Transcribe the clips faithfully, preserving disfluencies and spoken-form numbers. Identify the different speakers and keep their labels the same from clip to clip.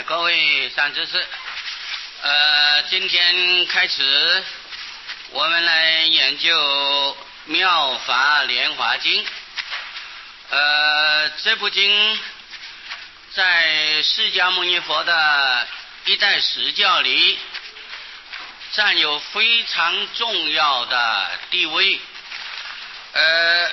Speaker 1: 各位善知识，呃，今天开始我们来研究《妙法莲华经》。呃，这部经在释迦牟尼佛的一代实教里占有非常重要的地位。呃，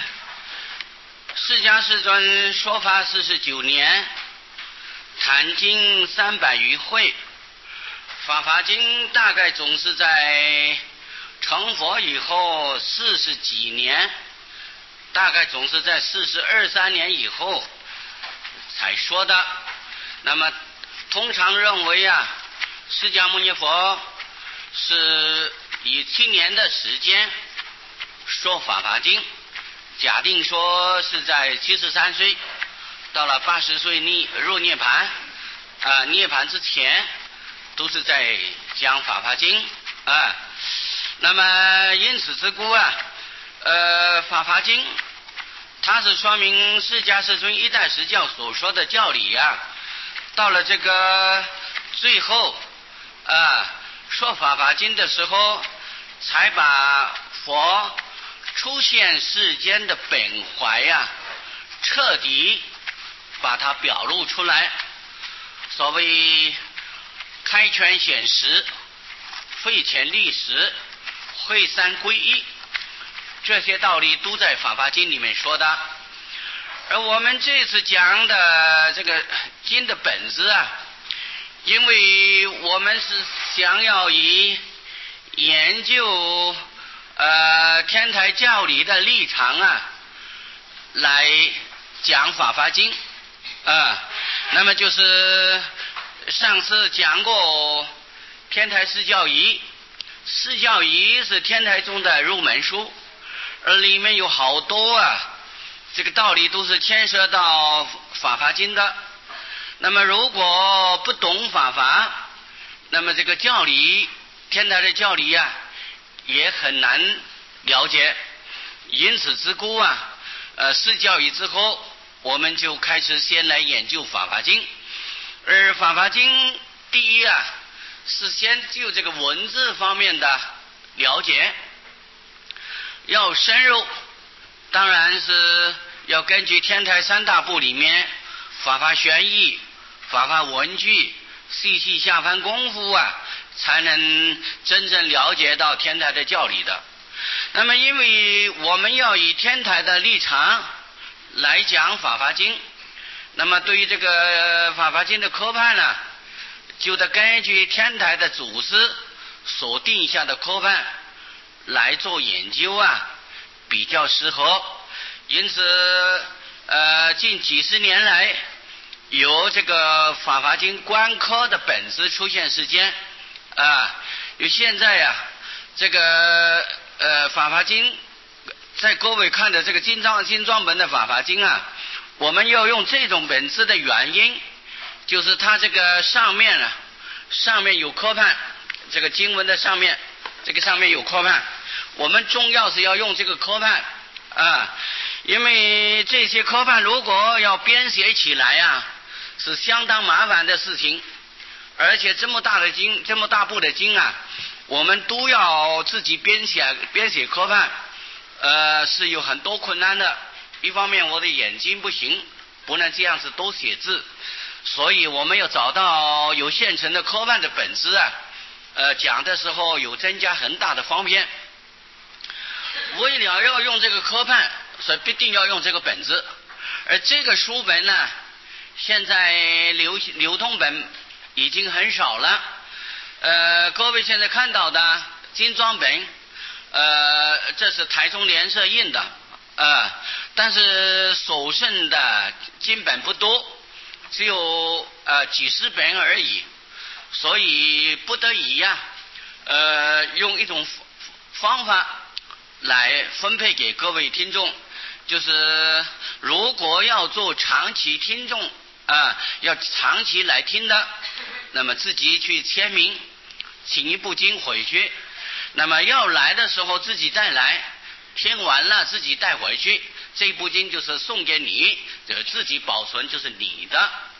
Speaker 1: 释迦世尊说法四十九年，谈经三百余会，法华经大概总是在成佛以后四十几年，大概总是在四十二三年以后才说的。那么通常认为啊，释迦牟尼佛是以七年的时间说法华经，假定说是在七十三岁到了八十岁逆入涅槃啊、呃，涅槃之前都是在讲法华经啊。那么因此之故啊，呃，法华经它是说明释迦世尊一代实教所说的教理啊，到了这个最后啊说法华经的时候，才把佛出现世间的本怀啊，彻底把它表露出来。所谓开权显实，废权立实，会三归一，这些道理都在法华经里面说的。而我们这次讲的这个经的本质啊，因为我们是想要以研究呃天台教理的立场啊来讲法华经啊。那么就是上次讲过天台四教仪，四教仪是天台宗的入门书，而里面有好多啊这个道理都是牵涉到法华经的。那么如果不懂法华，那么这个教理天台的教理啊也很难了解。因此之故啊，呃，四教仪之后，我们就开始先来研究法华经。而法华经第一啊，是先就这个文字方面的了解，要深入，当然是要根据天台三大部里面法华玄义、法华文具、细细下凡功夫啊，才能真正了解到天台的教理的。那么因为我们要以天台的立场来讲法华经，那么对于这个法华经的科判呢，就得根据天台的祖师所定下的科判来做研究啊，比较适合。因此呃，近几十年来有这个法华经观科的本质出现时间啊，有现在呀、啊、这个呃法华经在各位看的这个精装精装本的法华经啊，我们要用这种本质的原因，就是它这个上面啊上面有科判，这个经文的上面这个上面有科判，我们重要是要用这个科判啊，因为这些科判如果要编写起来啊是相当麻烦的事情，而且这么大的经这么大部的经啊，我们都要自己编写编写科判，呃是有很多困难的。一方面我的眼睛不行，不能这样子多写字，所以我们要找到有现成的科判的本质啊，呃讲的时候有增加很大的方便。为了要用这个科判，所以必定要用这个本质。而这个书本呢，现在流流通本已经很少了。呃，各位现在看到的精装本，呃，这是台中联社印的，呃，但是所剩的经本不多，只有呃几十本而已，所以不得已呀、啊，呃，用一种方法来分配给各位听众，就是如果要做长期听众啊、呃，要长期来听的，那么自己去签名，请一部经回去，那么要来的时候自己再来，听完了自己带回去，这部经就是送给你，就自己保存，就是你的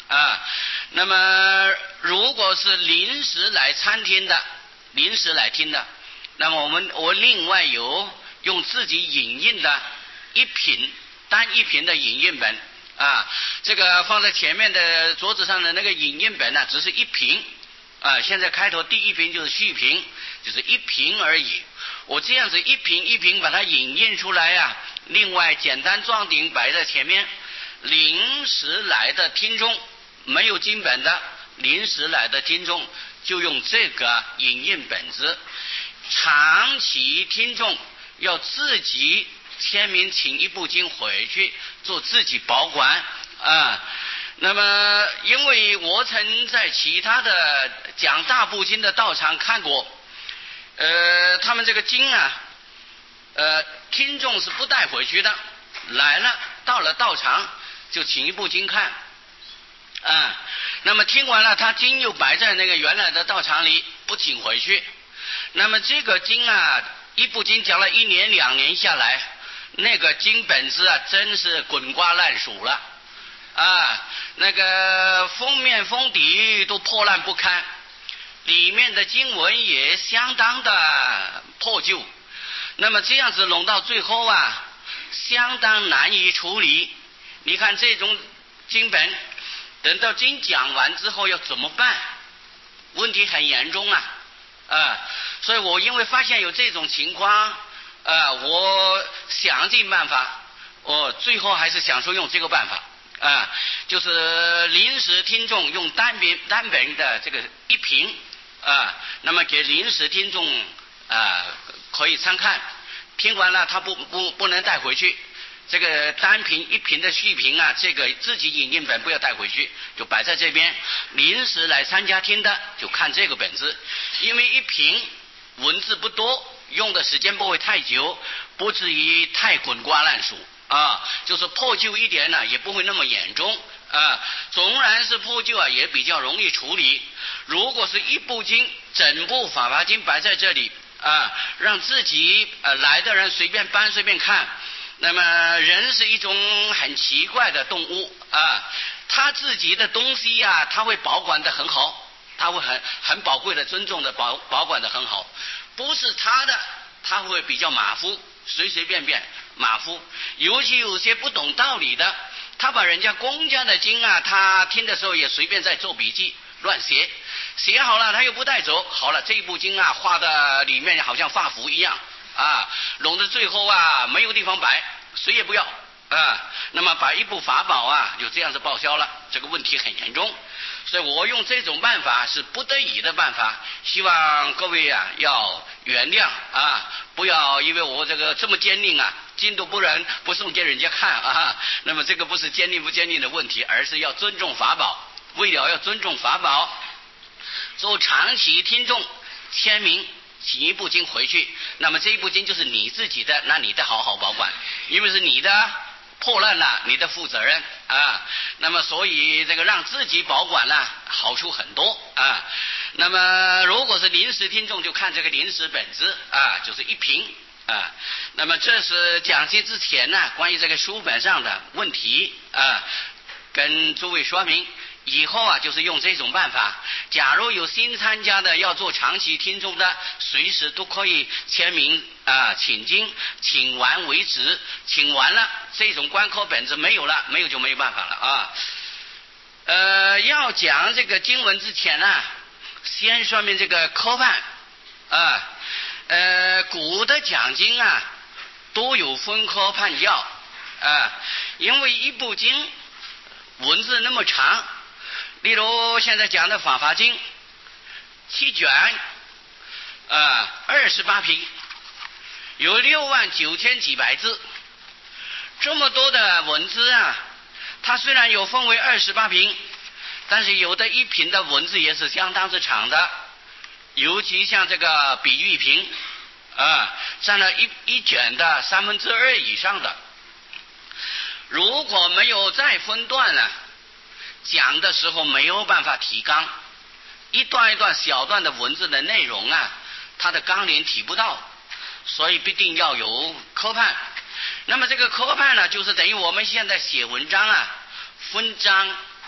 Speaker 1: 啊。那么如果是临时来参听的，临时来听的，那么我们我另外有用自己影印的一品单一品的影印本啊，这个放在前面的桌子上的那个影印本呢，只是一瓶啊，现在开头第一瓶就是续瓶，就是一瓶而已。我这样子一瓶一瓶把它影印出来啊，另外简单装订摆在前面，临时来的听众，没有经本的临时来的听众就用这个影印本子，长期听众要自己签名请一部经回去做自己保管啊。那么因为我曾在其他的讲大部经的道场看过，呃，他们这个经啊，呃，听众是不带回去的，来了到了道场就请一部经看啊，那么听完了，他经又摆在那个原来的道场里，不请回去。那么这个经啊，一部经讲了一年两年下来，那个经本子啊，真是滚瓜烂熟了啊，那个封面封底都破烂不堪，里面的经文也相当的破旧。那么这样子弄到最后啊，相当难以处理。你看这种经本，等到经讲完之后要怎么办？问题很严重啊！啊，所以我因为发现有这种情况，啊，我想尽办法，我最后还是想说用这个办法啊，就是临时听众用单本单本的这个一瓶啊，那么给临时听众啊可以参看，听完了他不不不能带回去。这个单瓶一瓶的续瓶啊，这个自己影印本不要带回去，就摆在这边。临时来参加听的就看这个本子，因为一瓶文字不多，用的时间不会太久，不至于太滚瓜烂熟啊，就是破旧一点呢，也不会那么严重啊。纵然是破旧啊，也比较容易处理。如果是一部经，整部法华经摆在这里啊，让自己呃来的人随便搬随便看。那么人是一种很奇怪的动物啊，他自己的东西啊，他会保管得很好，他会很很宝贵的尊重的保保管得很好，不是他的他会比较马虎，随随便便马虎。尤其有些不懂道理的，他把人家公家的经啊，他听的时候也随便在做笔记乱写，写好了他又不带走，好了这一部经啊画的里面好像画符一样啊，弄得最后啊没有地方摆，谁也不要啊，那么把一部法宝啊就这样子报销了，这个问题很严重。所以我用这种办法是不得已的办法，希望各位啊要原谅啊，不要因为我这个这么坚定啊，经都不能不送给人家看啊，那么这个不是坚定不坚定的问题，而是要尊重法宝，为了要尊重法宝，做长期听众签名请一部经回去，那么这一部经就是你自己的，那你得好好保管，因为是你的破烂了，你的负责任啊。那么所以这个让自己保管了，好处很多啊。那么如果是临时听众，就看这个临时本子啊，就是一瓶啊。那么这是讲解之前呢，关于这个书本上的问题啊，跟诸位说明。以后啊，就是用这种办法。假如有新参加的要做长期听众的，随时都可以签名啊，请经，请完为止。请完了，这种关口本子没有了，没有就没有办法了啊。呃，要讲这个经文之前呢、啊，先说明这个科判啊。呃，古的讲经啊，都有分科判教啊，因为一部经文字那么长。例如现在讲的法华经七卷啊，二十八品，有六万九千几百字，这么多的文字啊，它虽然有分为二十八品，但是有的一品的文字也是相当之长的，尤其像这个比喻品啊，占了一一卷的三分之二以上的。如果没有再分段了，讲的时候没有办法提纲，一段一段小段的文字的内容啊，它的纲领提不到，所以必定要有科判。那么这个科判呢，就是等于我们现在写文章啊，分章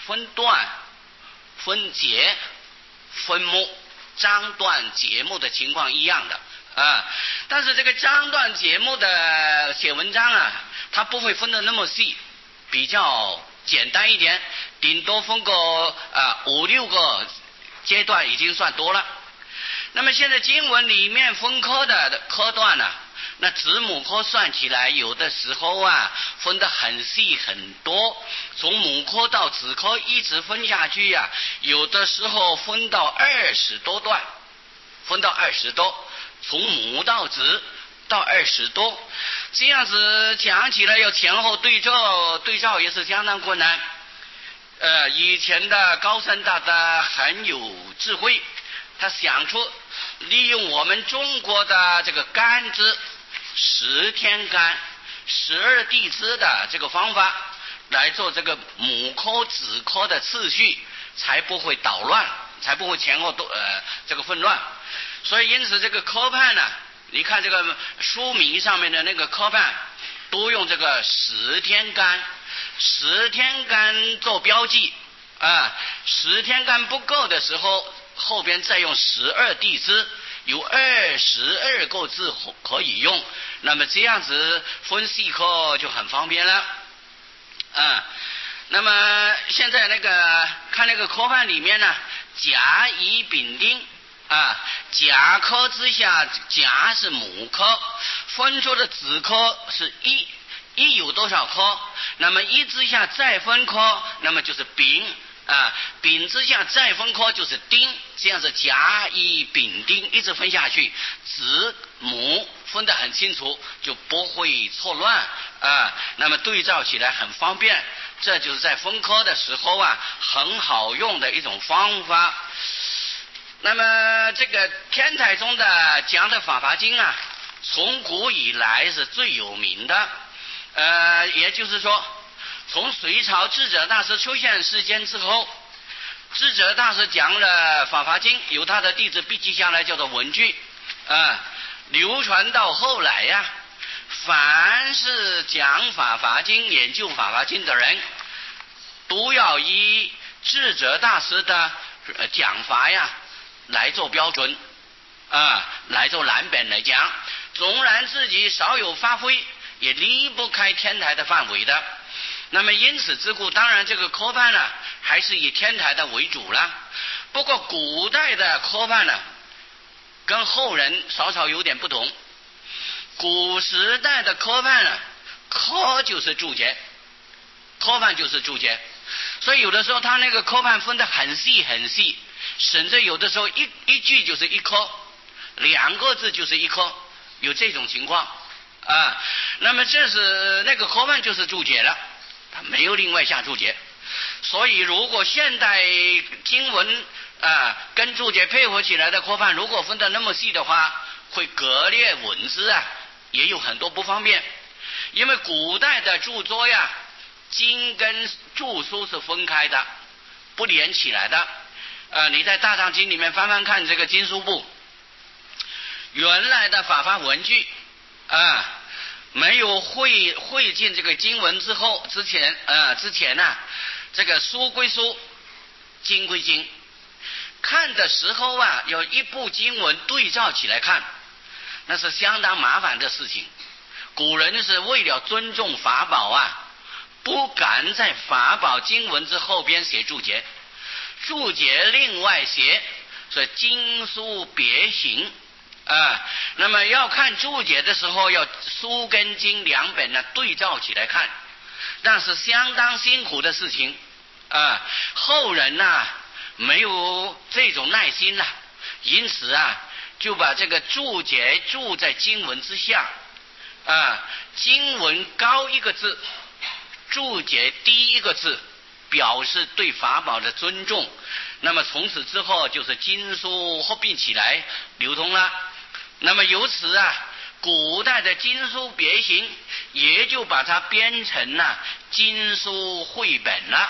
Speaker 1: 分段、分节、分目，章段节目的情况一样的啊。但是这个章段节目的写文章啊，它不会分得那么细，比较简单一点，顶多分个啊五六个阶段已经算多了。那么现在经文里面分科的科段呢、啊，那子母科算起来，有的时候啊分得很细很多，从母科到子科一直分下去呀、啊，有的时候分到二十多段，分到二十多，从母到子到二十多，这样子讲起来要前后对照，对照也是相当困难。呃，以前的高僧大德很有智慧，他想出利用我们中国的这个干支十天干、十二地支的这个方法来做这个母科子科的次序，才不会捣乱，才不会前后都呃这个混乱。所以因此这个科判呢，你看这个书名上面的那个科判都用这个十天干，十天干做标记啊，十天干不够的时候，后边再用十二地支，有二十二个字可以用，那么这样子分细科就很方便了啊。那么现在那个看那个科判里面呢，甲乙丙丁啊，甲科之下，甲是母科，分出的子科是一，一有多少科？那么一之下再分科，那么就是丙啊，丙之下再分科就是丁，这样子甲乙丙丁一直分下去，子母分得很清楚，就不会错乱啊。那么对照起来很方便，这就是在分科的时候啊，很好用的一种方法。那么这个天台宗的讲的法华经啊，从古以来是最有名的。呃，也就是说，从隋朝智者大师出现世间之后，智者大师讲了法华经，由他的弟子笔记下来，叫做文句啊，流传到后来呀、啊，凡是讲法华经、研究法华经的人，都要以智者大师的讲法呀来做标准啊，来做蓝本来讲，纵然自己少有发挥，也离不开天台的范围的。那么因此之故，当然这个科判呢，还是以天台的为主了。不过古代的科判呢，跟后人稍稍有点不同。古时代的科判呢，科就是注解，科判就是注解，所以有的时候他那个科判分得很细很细，甚至有的时候一一句就是一科，两个字就是一科，有这种情况啊。那么这是那个科判就是注解了，他没有另外下注解。所以如果现代经文啊跟注解配合起来的科判，如果分得那么细的话，会割裂文字啊，也有很多不方便。因为古代的著作呀，经跟注疏是分开的，不连起来的。呃，你在大藏经里面翻翻看这个经书部，原来的法华文句啊，没有汇汇进这个经文之后，之前呃之前呢、啊，这个书归书，经归经，看的时候啊，要一部经文对照起来看，那是相当麻烦的事情。古人是为了尊重法宝啊，不敢在法宝经文之后边写注解，注解另外写，所以经书别行啊。那么要看注解的时候，要书跟经两本呢对照起来看，但是相当辛苦的事情啊。后人呐、啊、没有这种耐心呐、啊，因此啊就把这个注解注在经文之下啊，经文高一个字，注解低一个字，表示对法宝的尊重。那么从此之后就是经书合并起来流通了。那么由此啊，古代的经书别行也就把它编成了经书汇本了。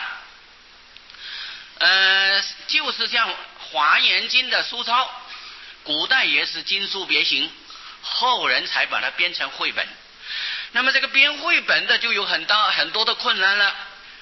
Speaker 1: 呃，就是像华严经的书抄，古代也是经书别行，后人才把它编成汇本。那么这个编汇本的就有很大很多的困难了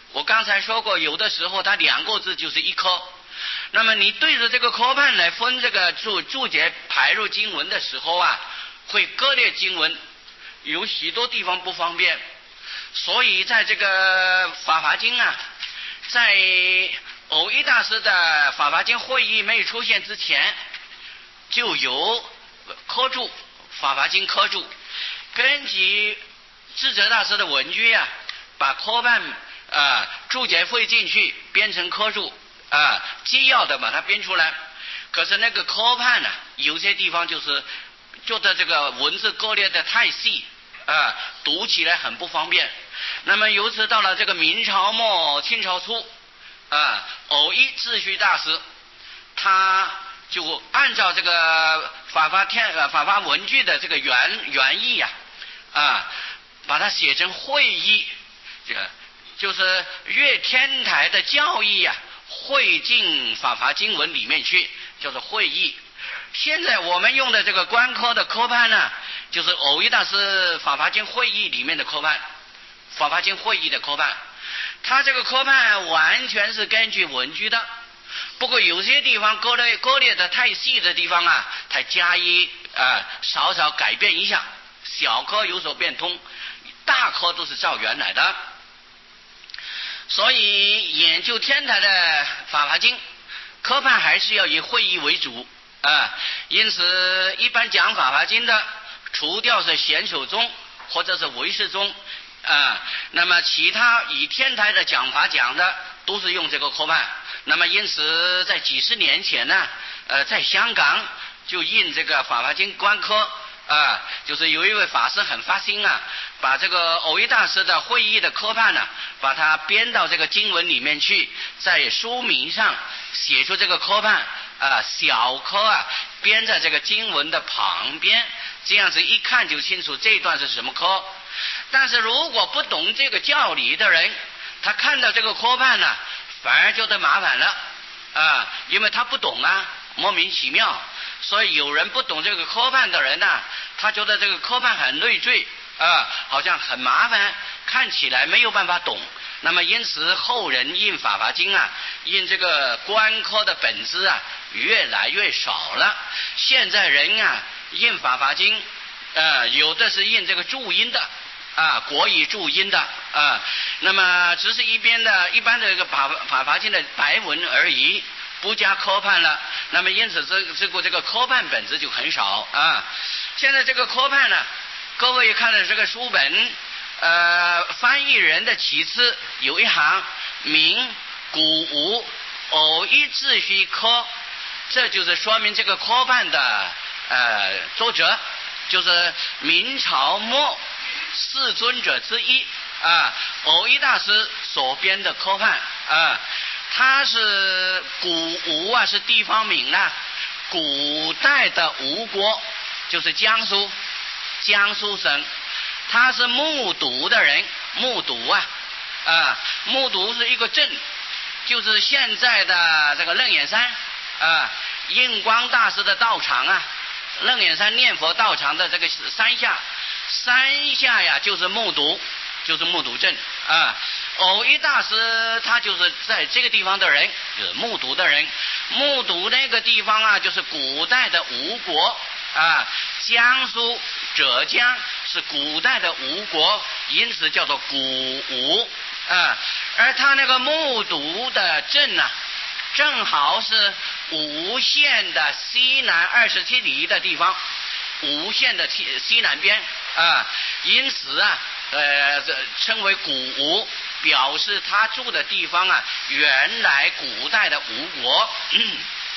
Speaker 1: 我刚才说过，有的时候它两个字就是一科。那么你对着这个科判来分这个注注解排入经文的时候啊，会割裂经文，有许多地方不方便。所以在这个法华经啊，在藕益大师的法华经会议没有出现之前，就有科注法华经科注，根据智者大师的文句啊，把科判啊注解汇进去，编成科注啊，纪要的把它编出来。可是那个科判呢、啊，有些地方就是觉得这个文字割裂的太细啊，读起来很不方便。那么由此到了这个明朝末清朝初啊，藕益智虚大师他就按照这个法华天呃法华文句的这个原原意啊啊，把它写成会意，这个就是越天台的教义啊汇进法华经文里面去，叫做会意。现在我们用的这个观科的科判呢，就是藕益大师法华经会议里面的科判，法华经会议的科判。他这个科判完全是根据文句的，不过有些地方割裂割裂的太细的地方啊，他加以啊少少改变一下，小科有所变通，大科都是照原来的。所以研究天台的法华经科判还是要以会意为主啊，因此一般讲法华经的，除掉是显首宗或者是唯识宗啊，那么其他以天台的讲法讲的都是用这个科判。那么因此在几十年前呢，呃，在香港就印这个法华经观科啊，就是有一位法师很发心啊，把这个藕益大师的会议的科判呢、啊，把它编到这个经文里面去，在书名上写出这个科判啊，小科啊编在这个经文的旁边，这样子一看就清楚这一段是什么科。但是如果不懂这个教理的人，他看到这个科判呢、啊，反而觉得麻烦了啊，因为他不懂啊，莫名其妙。所以有人不懂这个科判的人呢、啊，他觉得这个科判很累赘啊，好像很麻烦，看起来没有办法懂。那么因此后人印法华经啊，印这个观科的本质啊，越来越少了。现在人啊，印法华经，呃，有的是印这个注音的啊，国语注音的啊，那么只是一边的一般的这个法法华经的白文而已，不加科判了。那么因此这这个这个科判本质就很少啊。现在这个科判呢，各位看的这个书本，呃，翻译人的起次有一行明古无偶一秩序科，这就是说明这个科判的呃作者就是明朝末四尊者之一啊，藕益大师所编的科判啊。他是古吴啊，是地方名啊，古代的吴国就是江苏，江苏省。他是木渎的人，木渎啊，啊，木渎是一个镇，就是现在的这个楞严山啊，印光大师的道场啊，楞严山念佛道场的这个山下，山下呀就是木渎，就是木渎镇啊。藕益大师他就是在这个地方的人，就是木渎的人。木渎那个地方啊，就是古代的吴国啊，江苏、浙江是古代的吴国，因此叫做古吴啊。而他那个木渎的镇呢、啊，正好是吴县的西南二十七里的地方，吴县的西西南边啊，因此啊，呃，称为古吴。表示他住的地方啊，原来古代的吴国。嗯、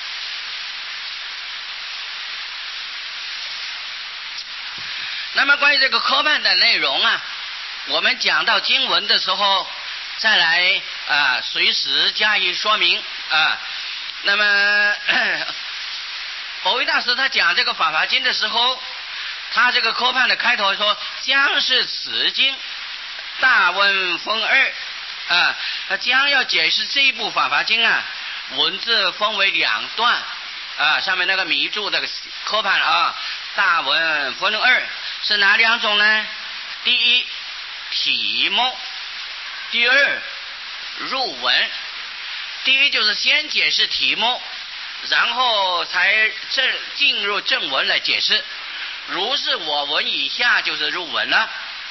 Speaker 1: 那么关于这个科判的内容啊，我们讲到经文的时候再来啊、呃，随时加以说明啊。那么藕益大师他讲这个法华经的时候，他这个科判的开头说将是此经大问分二啊，他将要解释这一部法华经啊，文字分为两段啊，上面那个迷注的科判啊，大文分二是哪两种呢？第一题目，第二入文。第一就是先解释题目，然后才正进入正文来解释。如是我闻以下就是入文了。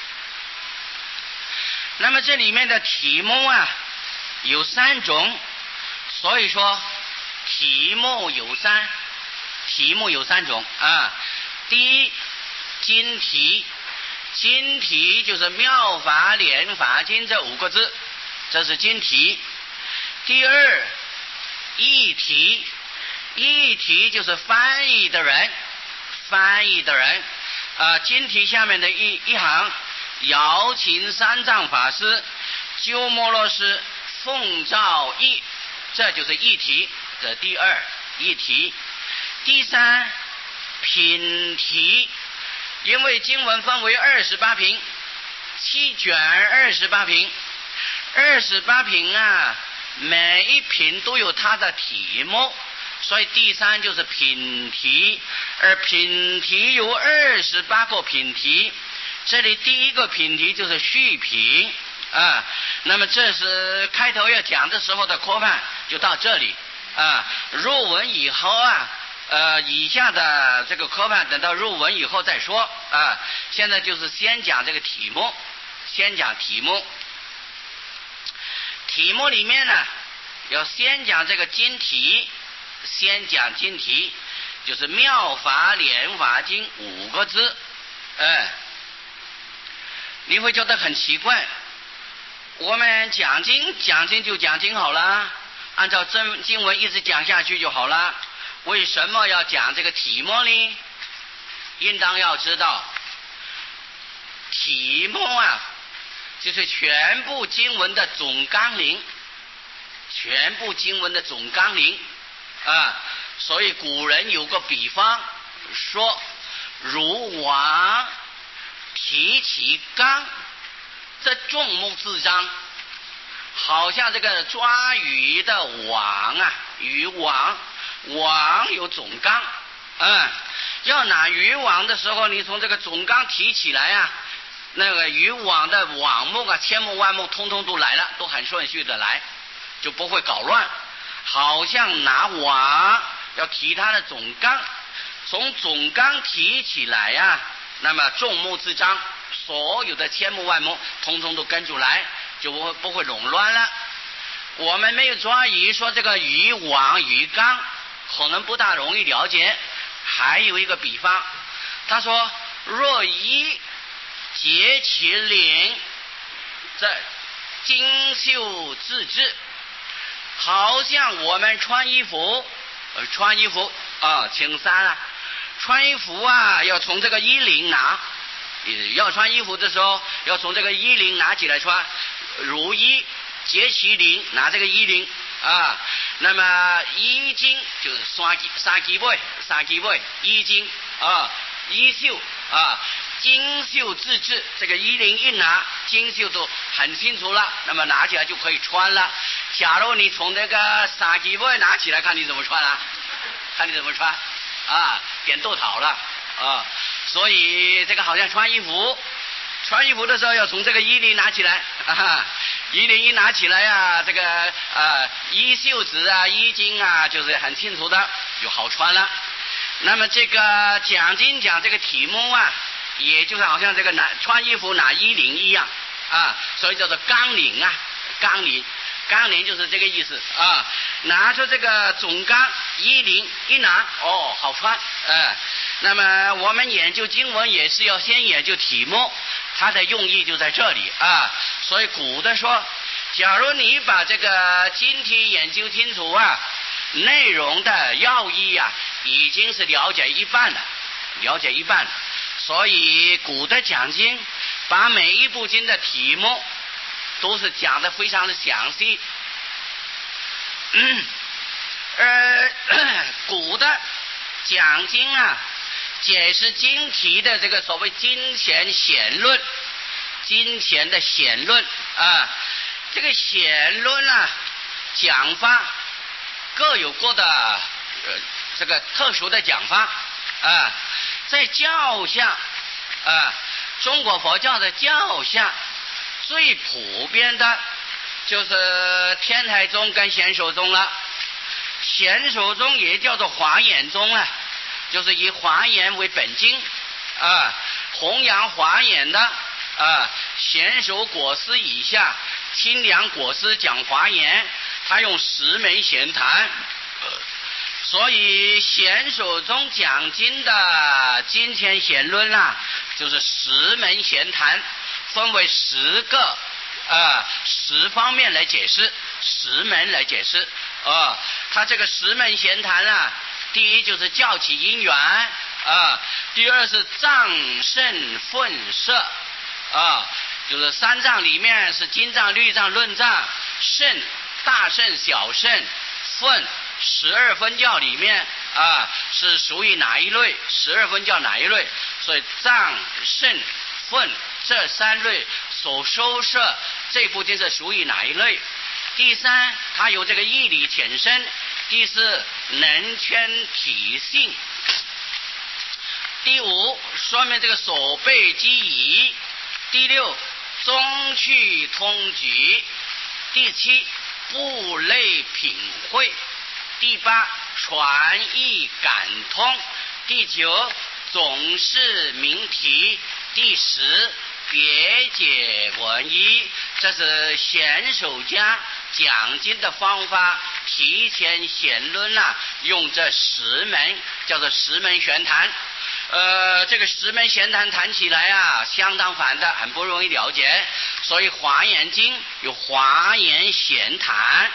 Speaker 1: 那么这里面的题目啊有三种，所以说题目有三，题目有三种啊。第一，经题，经题就是妙法莲华经这五个字，这是经题。第二，译题，译题就是翻译的人，翻译的人啊。经题下面的一一行，瑶琴三藏法师、鸠摩罗什、奉诏译，这就是译题，这第二译题。第三，品题，因为经文分为二十八品，七卷二十八品，二十八品啊，每一品都有它的题目，所以第三就是品题。而品题有二十八个品题，这里第一个品题就是序品啊。那么这是开头要讲的时候的科判就到这里啊。入文以后啊，呃，以下的这个科判等到入文以后再说啊。现在就是先讲这个题目，先讲题目。题目里面呢，要先讲这个经题，先讲经题，就是妙法莲华经五个字。哎，你会觉得很奇怪，我们讲经讲经就讲经好了，按照真经文一直讲下去就好了，为什么要讲这个题目呢？应当要知道，题目啊就是全部经文的总纲领，全部经文的总纲领啊。所以古人有个比方说，如网提起纲，这众目字章，好像这个抓鱼的网啊，渔网，网有总纲，嗯，要拿渔网的时候，你从这个总纲提起来啊，那个渔网的网目啊，千目万目通通都来了，都很顺序的来，就不会搞乱。好像拿网要提它的总纲，从总纲提起来啊，那么众目之章，所有的千目万目通通都跟住来，就不会不会垄乱了。我们没有抓鱼，说这个渔网鱼纲可能不大容易了解。还有一个比方，他说若一结其领，这精绣自制，好像我们穿衣服，呃，穿衣服啊，请三啊，穿衣服啊，要从这个衣领拿，要穿衣服的时候，要从这个衣领拿起来穿，如衣结其领，拿这个衣领啊。那么衣襟就是三三基尾，三基尾衣襟啊，衣袖啊，精绣自制，这个衣领一拿，精绣都很清楚了，那么拿起来就可以穿了。假如你从那个三基尾拿起来，看你怎么穿啊？看你怎么穿啊？点豆桃了啊！所以这个好像穿衣服，穿衣服的时候要从这个衣领拿起来啊，衣领一拿起来啊，这个啊衣袖子啊、衣襟啊，就是很清楚的，就好穿了。那么这个讲经讲这个题目啊，也就是好像这个拿穿衣服拿衣领一样啊，所以叫做纲领啊，纲领。纲领就是这个意思啊，拿出这个总纲衣领一拿，哦，好穿，呃，那么我们研究经文也是要先研究题目，它的用意就在这里啊。所以古的说，假如你把这个经题研究清楚啊，内容的要义啊，已经是了解一半了，了解一半了。所以古的讲经，把每一部经的题目都是讲得非常的详细。嗯，而古的讲经啊，解释经题的这个所谓经贤显论，经贤的显论啊，这个显论啊讲法各有各的、呃、这个特殊的讲法啊，在教下啊，中国佛教的教下最普遍的就是天台宗跟显首宗了。显首宗也叫做华严宗啊，就是以华严为本经啊，弘扬华严的啊。显首果师以下，清凉果师讲华严，他用十门闲谈。所以显首宗讲经的金钱闲论啊，就是十门闲谈，分为十个呃十方面来解释，十门来解释啊。他这个十门闲谈啊，第一就是教起因缘啊，第二是藏圣分摄啊，就是三藏里面是经藏、律藏、论藏，圣大圣、小圣，分十二分教里面啊是属于哪一类？十二分教哪一类？所以藏、圣、分这三类所收摄这部经是属于哪一类？第三，它有这个义理浅深；第四，能圈体性；第五，说明这个所备机宜；第六，中趣通举；第七，部类品会；第八，传译感通；第九，总是名题；第十，别解文义。这是显首家讲经的方法，提前显论啊，用这十门叫做十门玄谈。呃，这个十门闲谈谈起来啊，相当繁的，很不容易了解。所以华严经有华严闲谈。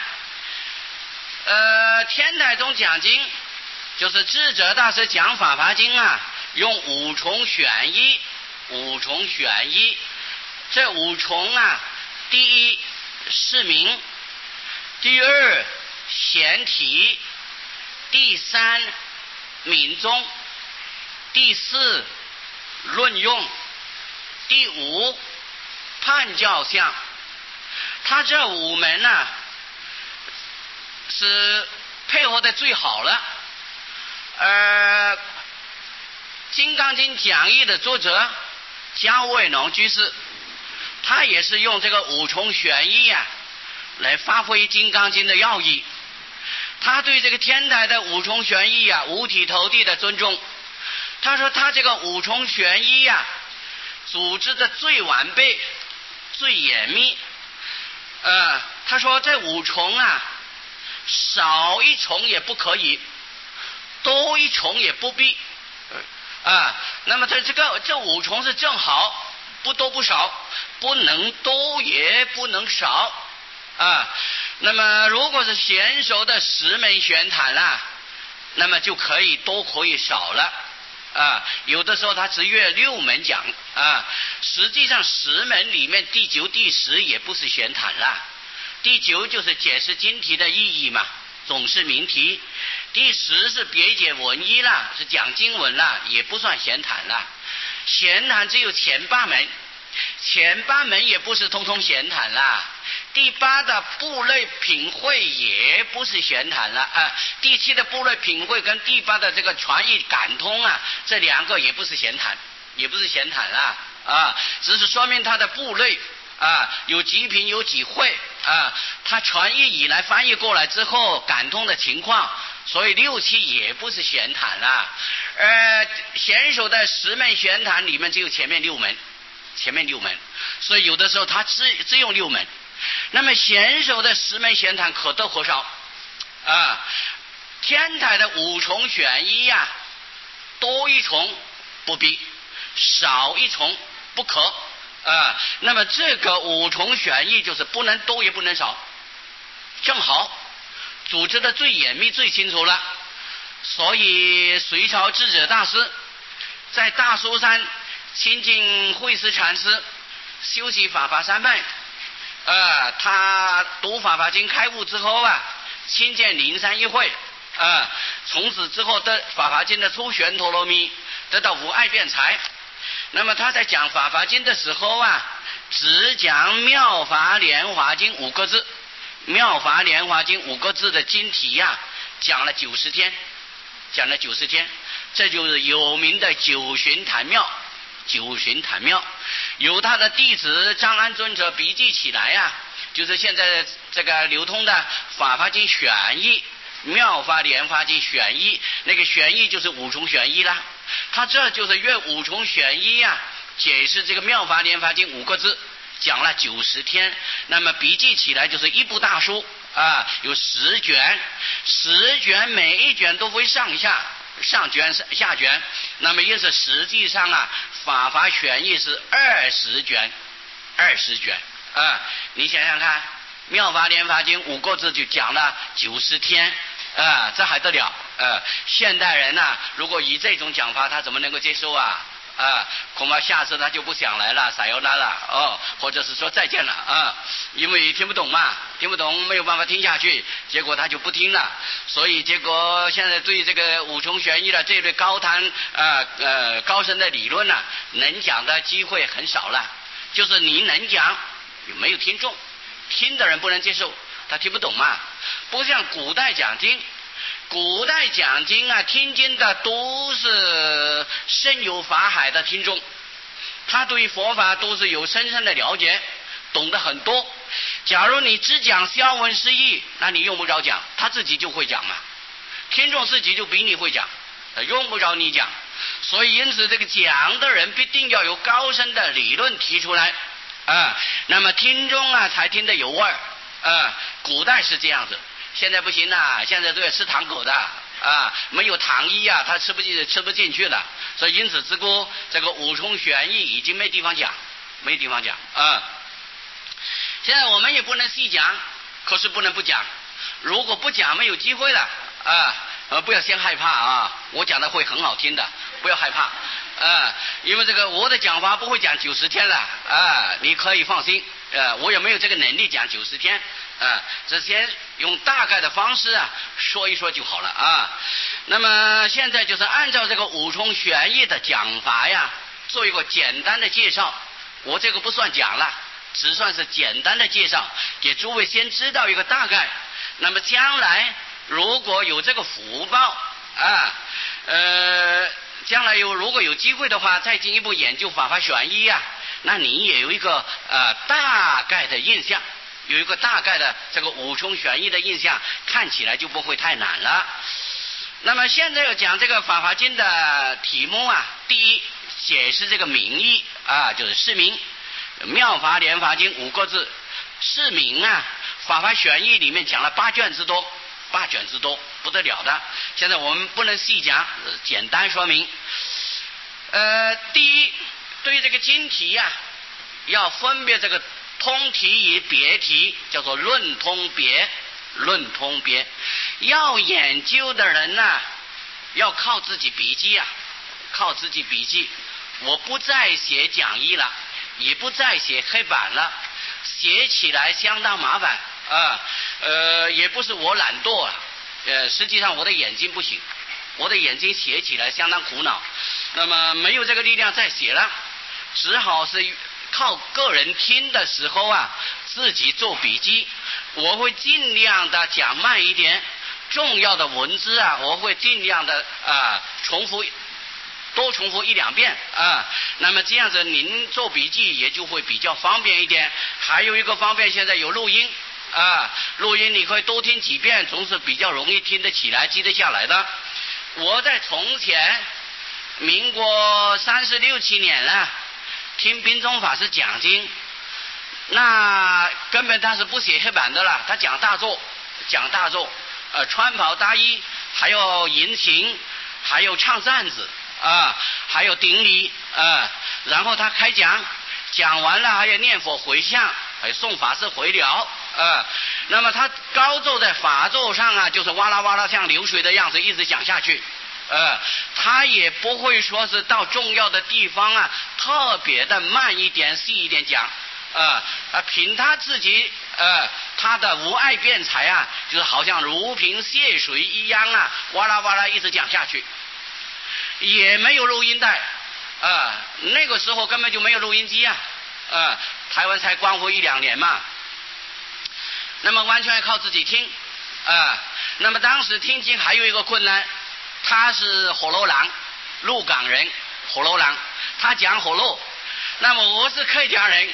Speaker 1: 呃，天台宗讲经就是智者大师讲法华经啊，用五重选一，五重选一。这五重啊，第一释名，第二显体，第三敏宗，第四论用，第五判教相。他这五门呢、啊，是配合的最好了。呃，《金刚经》讲义的作者迦卫农居士，他也是用这个五重选一啊，来发挥《金刚经》的要义。他对这个天台的五重选一啊，五体投地的尊重。他说他这个五重选一啊，组织的最完备、最严密。呃，他说这五重啊，少一重也不可以，多一重也不必。啊，那么他这个这五重是正好，不多不少，不能多也不能少啊。那么如果是娴熟的十门玄谈啦，那么就可以多可以少了啊。有的时候他只约六门讲啊，实际上十门里面第九、第十也不是玄谈啦。第九就是解释经题的意义嘛，总是名题。第十是别解文义啦，是讲经文啦，也不算闲谈啦。闲谈只有前八门，前八门也不是通通闲谈啦。第八的部类品会也不是闲谈了啊。第七的部类品会跟第八的这个传译感通啊，这两个也不是闲谈，也不是闲谈啦啊，只是说明它的部类啊，有几品有几会啊，它传译以来翻译过来之后感通的情况，所以六七也不是闲谈啦。呃，娴熟的十门玄谈里面只有前面六门，前面六门，所以有的时候他只只用六门。那么娴熟的十门闲谈可多可少啊。天台的五重选一呀、啊，多一重不必，少一重不可啊。那么这个五重选一就是不能多也不能少，正好组织的最严密最清楚了。所以隋朝智者大师在大苏山亲近慧思禅师修习法华三昧，呃，他读法华经开悟之后啊，亲见灵山一会，呃，从此之后得法华经的初玄陀罗蜜，得到无碍辩才。那么他在讲法华经的时候啊，只讲妙法莲华经五个字，妙法莲华经五个字的经题呀、啊，讲了九十天，讲了九十天，这就是有名的九旬坛庙。九旬坛庙由他的弟子张安尊者笔记起来啊， 就是现在这个流通的《法华经选义》《妙法莲华经选义》，那个选义就是五重选义啦。他这就是用五重选义啊，解释这个《妙法莲华经》五个字，讲了九十天。那么笔记起来就是一部大书啊，有十卷，十卷每一卷都会上下。上卷下卷，那么因此实际上啊，法华选义是二十卷，二十卷啊！你想想看，妙法莲华经五个字就讲了九十天啊，这还得了？呃，现代人呐、啊，如果以这种讲法，他怎么能够接受啊？啊，恐怕下次他就不想来了，撒由那了哦，或者是说再见了啊，因为听不懂嘛，听不懂没有办法听下去，结果他就不听了。所以结果现在对这个五重玄义的这类高谈呃呃高深的理论呢、啊，能讲的机会很少了。就是你能讲，没有听众，听的人不能接受，他听不懂嘛。不像古代讲经。古代讲经啊，听经的都是深有法海的听众，他对佛法都是有深深的了解，懂得很多。假如你只讲消文释义，那你用不着讲，他自己就会讲嘛。听众自己就比你会讲，用不着你讲。所以因此这个讲的人必定要有高深的理论提出来啊，那么听众啊才听得有味儿啊。古代是这样子。现在不行了，现在都要吃糖果的啊，没有糖衣啊，他吃不进吃不进去了。所以因此之故，这个五重玄义已经没地方讲，没地方讲啊。现在我们也不能细讲，可是不能不讲。如果不讲，没有机会了啊。呃，不要先害怕啊，我讲的会很好听的，不要害怕啊，因为这个我的讲法不会讲九十天了啊，你可以放心。呃，我也没有这个能力讲九十天，啊，这先用大概的方式啊说一说就好了啊。那么现在就是按照这个五重玄义的讲法呀，做一个简单的介绍。我这个不算讲了，只算是简单的介绍，给诸位先知道一个大概。那么将来如果有这个福报啊，呃，将来有如果有机会的话，再进一步研究法华玄义啊。那你也有一个呃大概的印象，有一个大概的这个五重玄义的印象，看起来就不会太难了。那么现在要讲这个法华经的题目啊，第一解释这个名义啊，就是释名，妙法莲华经五个字，释名啊，法华玄义里面讲了八卷之多，八卷之多不得了的。现在我们不能细讲，简单说明。呃，第一。对于这个经题呀、啊，要分别这个通题与别题，叫做论通别，论通别。要研究的人呢、啊，要靠自己笔记啊，靠自己笔记。我不再写讲义了，也不再写黑板了，写起来相当麻烦啊。呃，也不是我懒惰啊，呃，实际上我的眼睛不行，我的眼睛写起来相当苦恼。那么没有这个力量再写了。只好是靠个人听的时候啊，自己做笔记。我会尽量的讲慢一点，重要的文字啊，我会尽量的啊重复，多重复一两遍啊。那么这样子您做笔记也就会比较方便一点。还有一个方便，现在有录音啊，录音你可以多听几遍，总是比较容易听得起来、记得下来的。我在从前，民国三十六七年了。听宾宗法师讲经，那根本他是不写黑板的了，他讲大作，讲大作，呃，穿袍大衣，还有吟行，还有唱赞子啊，还有顶礼啊，然后他开讲，讲完了还有念佛回向，还有送法师回了啊。那么他高坐在法座上啊，就是哇啦哇啦像流水的样子，一直讲下去。呃，他也不会说是到重要的地方啊，特别的慢一点、细一点讲，呃啊，凭他自己呃他的无碍辩才啊，就是好像如凭泻水一样啊，哇啦哇啦一直讲下去，也没有录音带，啊、呃，那个时候根本就没有录音机啊，呃，台湾才光复一两年嘛，那么完全靠自己听，啊、呃，那么当时听经还有一个困难。他是火楼郎，鹿港人，火楼郎，他讲火楼。那么我是客家人，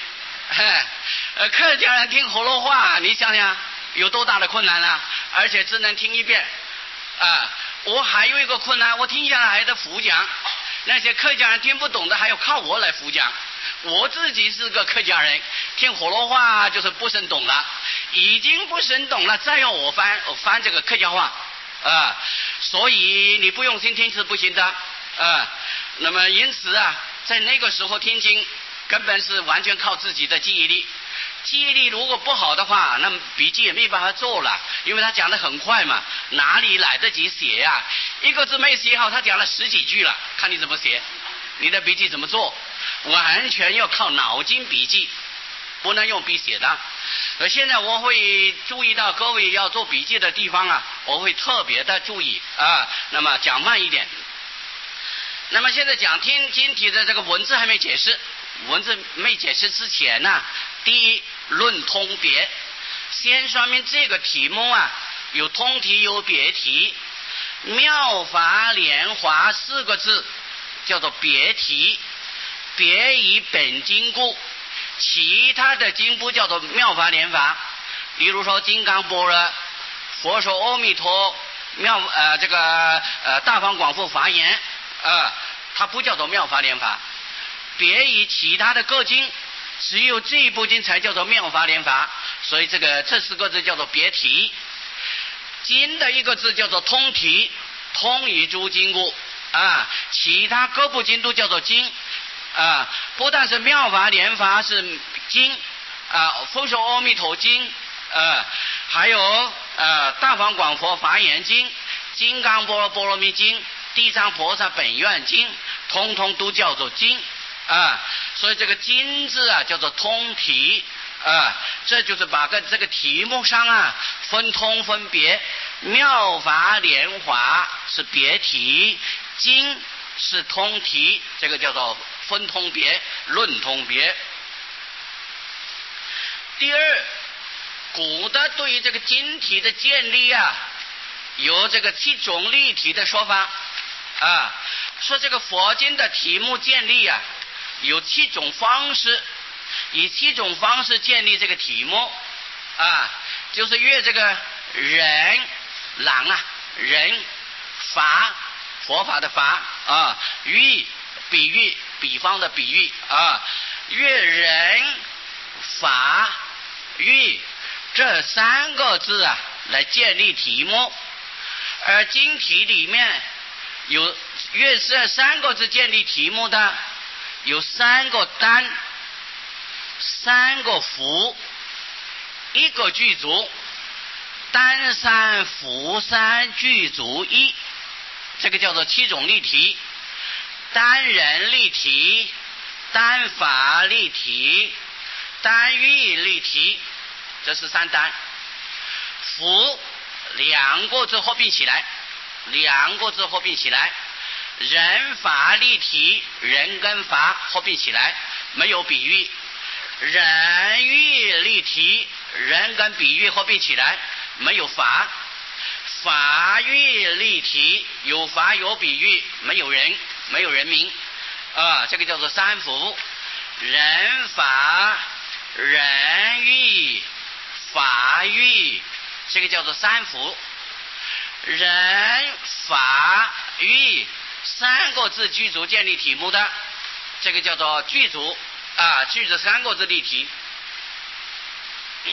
Speaker 1: 呃，客家人听葫芦话，你想想有多大的困难啊？而且只能听一遍啊！我还有一个困难，我听下来还得复讲，那些客家人听不懂的，还要靠我来复讲。我自己是个客家人，听葫芦话就是不生懂了，已经不生懂了，再要我翻我翻这个客家话啊，所以你不用心听是不行的啊。那么因此啊，在那个时候听经，根本是完全靠自己的记忆力。记忆力如果不好的话，那么笔记也没办法做了，因为他讲得很快嘛，哪里来得及写呀、啊？一个字没写好，他讲了十几句了，看你怎么写，你的笔记怎么做，完全要靠脑筋笔记，不能用笔写的。呃，现在我会注意到各位要做笔记的地方啊，我会特别的注意啊。那么讲慢一点。那么现在讲听经题的这个文字还没解释，文字没解释之前呢、啊，第一论通别，先说明这个题目啊有通题有别题。妙法莲华四个字叫做别题，别以本经故，其他的经部叫做妙法莲华。比如说金刚般若、佛说阿弥陀、妙呃这个呃大方广佛华严啊，它不叫做妙法莲华。别以其他的各经，只有这一部经才叫做妙法莲华，所以这个这四个字叫做别题。经的一个字叫做通题，通于诸经故啊，其他各部经都叫做经啊，不但是妙法莲华是经啊，佛说阿弥陀经啊，还有呃大方广佛华严经、金刚般若波罗蜜经、地藏菩萨本愿经，通通都叫做经啊，所以这个经字啊叫做通题啊，这就是把个这个题目上啊分通分别。妙法莲华是别题，经是通题，这个叫做分通别，论通别。第二，古的对于这个经题的建立啊，有这个七种例题的说法啊，说这个佛经的题目建立啊，有七种方式，以七种方式建立这个题目啊，就是越这个人朗啊，人法佛法的法啊，喻比喻比方的比喻啊，越人法喻这三个字啊来建立题目，而经题里面有越这三个字建立题目的有三个单，三个符，一个句组，单三符三句组一，这个叫做七种例题。单人例题、单法例题、单喻例题，这是三单。符两个字合并起来，两个字合并起来，人法例题，人跟法合并起来，没有比喻。人喻例题，人跟比喻合并起来，没有法。法喻例题，有法有比喻，没有人，没有人名啊，这个叫做三符。人法人喻法喻，这个叫做三符。人法喻三个字句组建立题目的，这个叫做句组啊，句子三个字例题。嗯，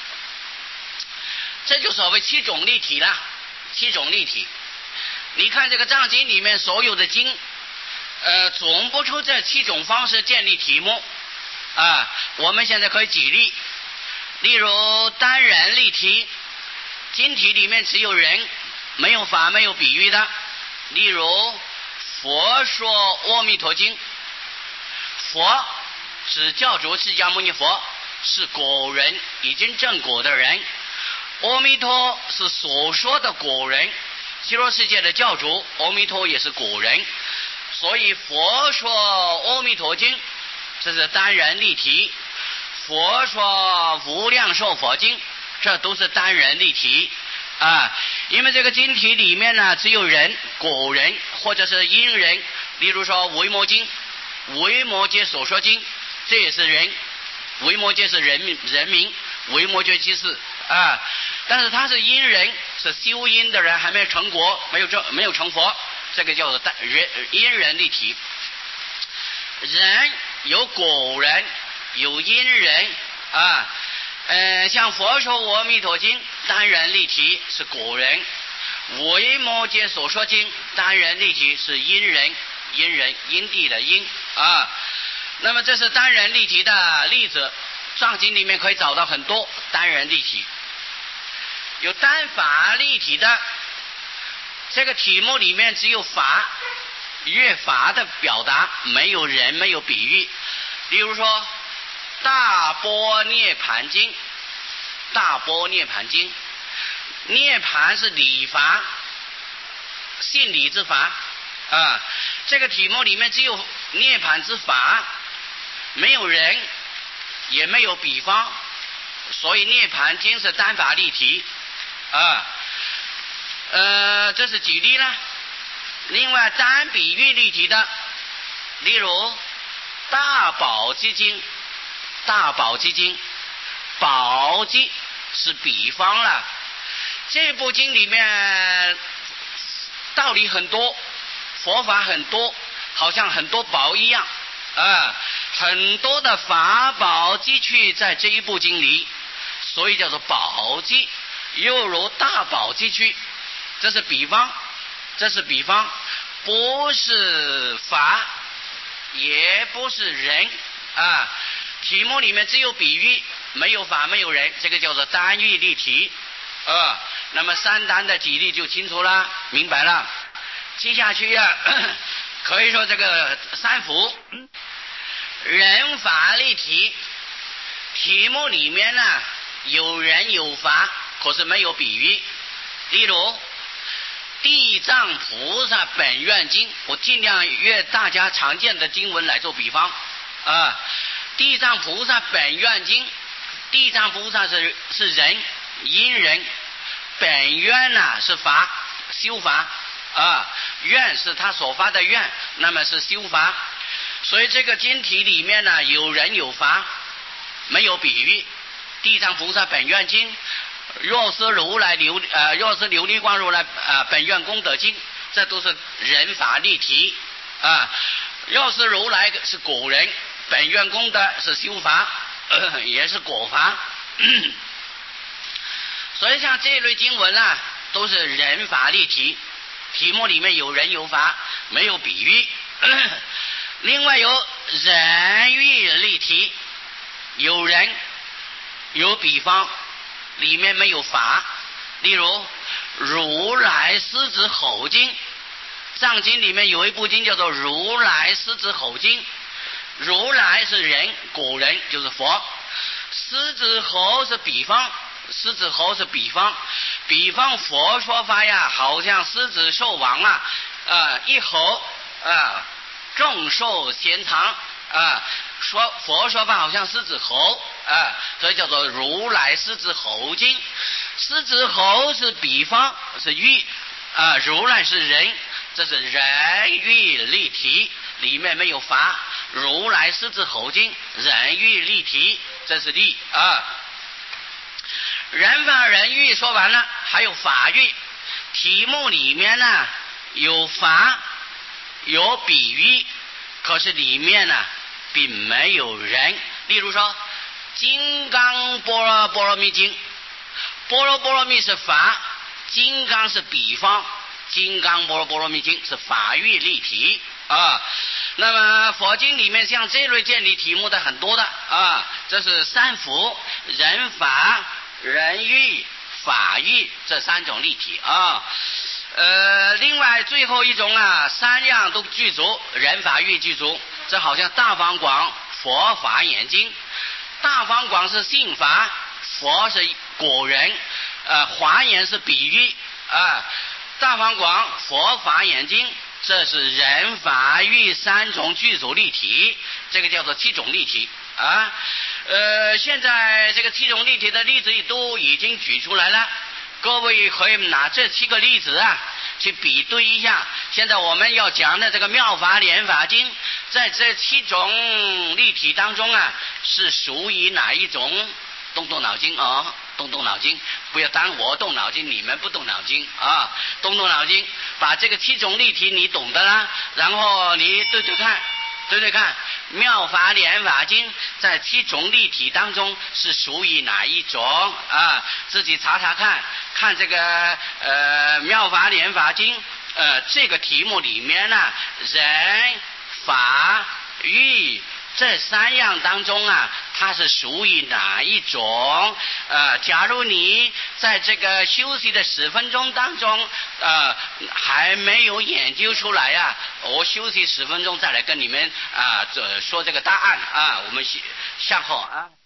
Speaker 1: 这就所谓七种例题了。七种例题，你看这个藏经里面所有的经，呃，总不出这七种方式建立题目啊。我们现在可以举例，例如单人例题，经题里面只有人，没有法，没有比喻的。例如《佛说阿弥陀经》，佛指教主释迦牟尼佛，是果人，已经证果的人。阿弥陀是所说的果人，极乐世界的教主，阿弥陀也是果人，所以佛说阿弥陀经，这是单人例题。佛说无量寿佛经，这都是单人例题啊。因为这个经题里面呢，只有人、果人或者是因人，例如说维摩经、维摩诘所说经，这也是人维摩诘是人民人民，维摩诘居士啊，但是他是因人，是修因的人，还没有成国，没有成没有成佛，这个叫做人因人立体。人有果人，有因人啊。呃，像佛说《阿弥陀经》单人立体是果人，维摩诘所说经单人立体是因人，因人因地的因啊。那么这是单人立体的例子，藏经里面可以找到很多单人立体。有单法立体的，这个题目里面只有法乐法的表达，没有人，没有比喻。例如说大般涅盘经，大般涅盘经，涅盘是理法，信理之法啊。这个题目里面只有涅盘之法，没有人，也没有比方，所以涅盘经是单法立体啊。呃，这是举例了。另外单比喻立体的，例如大宝积经，大宝积经，宝积是比方了。这部经里面道理很多，佛法很多，好像很多宝一样啊，很多的法宝积聚在这一部经里，所以叫做宝积，又如大宝积聚。这是比方，这是比方，不是法，也不是人啊。题目里面只有比喻，没有法，没有人，这个叫做单喻立体啊。那么三单的举例就清楚了，明白了。接下去呀、啊，可以说这个三福人法立体，题目里面呢有人有法，可是没有比喻。例如地藏菩萨本愿经，我尽量约大家常见的经文来做比方啊。地藏菩萨本愿经，地藏菩萨是是人，因人，本愿呢、啊、是法，修法啊，愿是他所发的愿，那么是修法。所以这个经题里面呢有人有法，没有比喻。地藏菩萨本愿经，若是如来琉呃，若是琉璃光如来呃本愿功德经，这都是人法立体啊。若是如来是果人，本愿功德是修法，呃、也是果法。所以像这一类经文啊，都是人法立体，题目里面有人有法，没有比喻。另外有人喻立体，有人有比方，里面没有法。例如如来狮子吼经，藏经里面有一部经叫做如来狮子吼经，如来是人，果人就是佛，狮子吼是比方，狮子吼是比方，比方佛说法呀，好像狮子兽王啊，呃，一吼啊，众兽咸藏啊，说佛说法好像狮子吼啊，所以叫做如来狮子吼经。狮子吼是比方，是喻啊，如来是人，这是人喻立体，里面没有法。如来狮子吼经，人喻立体，这是例啊。人法人喻说完了，还有法喻。题目里面呢有法有比喻，可是里面呢并没有人。例如说金刚般若波罗蜜经，般若波罗蜜是法，金刚是比方，金刚般若波罗蜜经是法喻立体啊。那么佛经里面像这类建立题目的很多的啊，这是三福，人法人喻法喻这三种立体啊。呃，另外最后一种啊，三样都具足，人法喻具足。这好像大方广佛法眼经，大方广是信法，佛是果人，呃，华严是比喻啊。大方广佛法眼经，这是人法喻三种具足立体，这个叫做七种立体啊。呃，现在这个七种立体的例子都已经举出来了，各位可以拿这七个例子啊， 去比对一下。现在我们要讲的这个《妙法莲华经》，在这七种例题当中啊，是属于哪一种？动动脑筋啊、哦，动动脑筋，不要当我动脑筋，你们不动脑筋啊，动动脑筋，把这个七种例题你懂得啦，然后你对对看。对对看，《妙法莲华经》在七种例题当中是属于哪一种啊？自己查查看，看这个呃《妙法莲华经》呃这个题目里面呢、啊，人法欲这三样当中啊，它是属于哪一种？呃，假如你在这个休息的十分钟当中，呃，还没有研究出来呀、啊，我休息十分钟再来跟你们啊、呃，说这个答案啊，我们下课啊。